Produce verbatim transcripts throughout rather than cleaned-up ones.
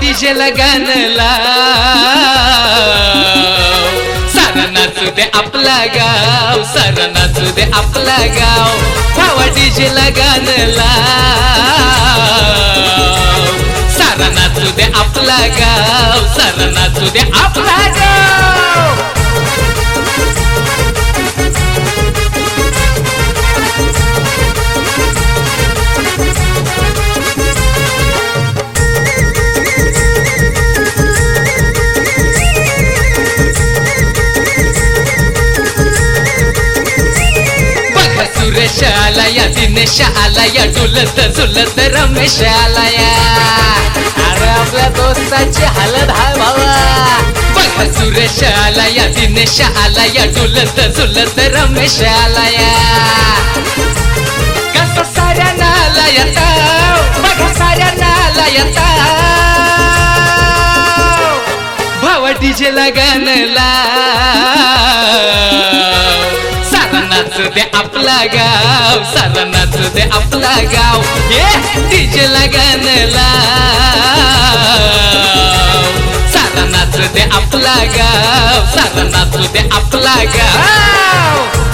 डीजेला गाणं लाव, सारा नाचू दे आपला गाव, सारा नाचू दे आपला गाव. भावा डीजेला गाणं लाव, सारा नाचू दे आपला गाव, सारा नाचू दे आपला गाव. सुरेश आला या, दिनेश आला या, डुलत झुलत रमेश आला या. अरे आपल्या दोस्ताची हालत हाय भावा. बघा सुरेश आला या, दिनेश आला या, डुलत झुलत रमेश आला या. कसं साऱ्यांना आला येता, बघा साऱ्यांना आला येता. भावा डीजेला गाणं लाव, सारा नाचू दे आपला गाव, सारा नाचू दे आपला गाव. हे डीजेला गाणं लाव, सारा नाचू दे आपला गाव, सारा नाचू दे आपला गाव.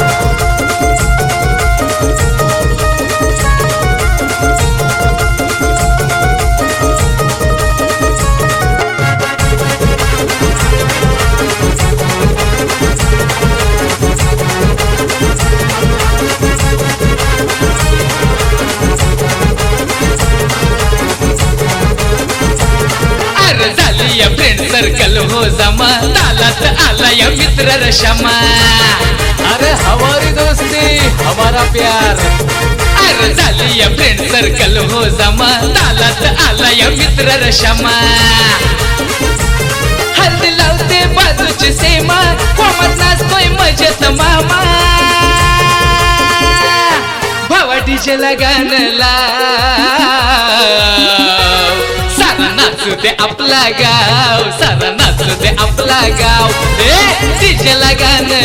या फ्रेंड सर्कल हो जमा, तालात आला या मित्र रशमा. अरे हमारी दोस्ती हमारा प्यार. अरे झाली या फ्रेंड सर्कल हो जमा, तालात आला या मित्र रशमा. हल्दी लावते बाजूची सीमा, कोमत नाचतोय मजेत मामा. भावा डीजेला गाणं लाव, सारा नाचू दे आपला गाव, सारा नाचू दे आपला गाव. ए डीजेला गाणं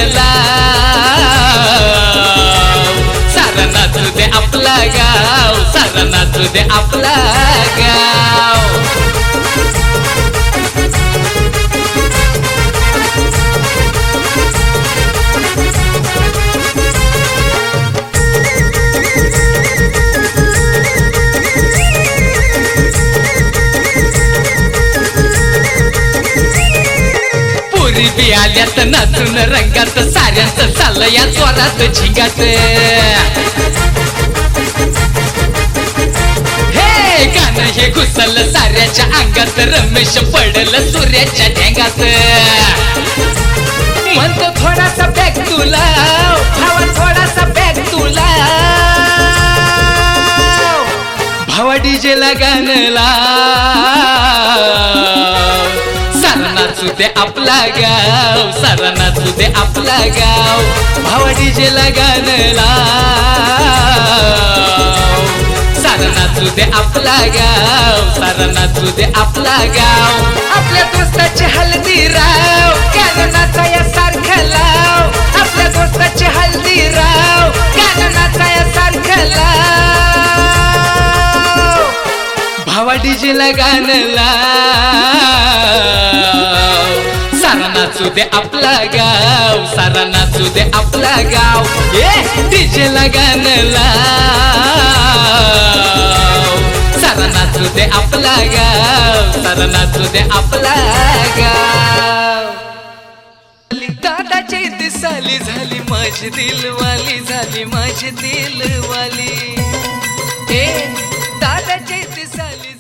लाव, सारा नाचू दे आपला गाव, सारा नाचू दे आपला गाव. बी आल्यात नाचून रंगात, साऱ्यांचं चाललं या जोरात झिंगात. हे गाणं हे घुसलं साऱ्याच्या अंगात, रमेश पडलं सूर्याच्या ढेंगात. म्हणतो थोडासा बॅग तुला, भावा थोडासा बॅग तुला. भावा डीजेला गाणं लाव, सारा नाचू दे आपला गाव, सारा नाचू दे आपला गाव. भावा डीजेला गाणं लाव, सारा नाचू दे आपला गाव, सारा नाचू दे आपला गाव. आपल्या दोस्ताची हल्दी राव, गाणं नाचाया सारखं लाव. आपल्या दोस्ताची हल्दी राव, गाणं नाचाया सारखं लाव. भावा डीजेला गाणं लाव, सारा नाचू दे आपला गाव, सारा नाचू दे आपला गाव. ए डीजेला गाणं लाव, सारा नाचू दे आपला गाव, सारा नाचू दे आपला गाव. दादाची दिसाली झाली माझी दिलवाली, झाली माझी दिलवाली. ए दादाची दिसाली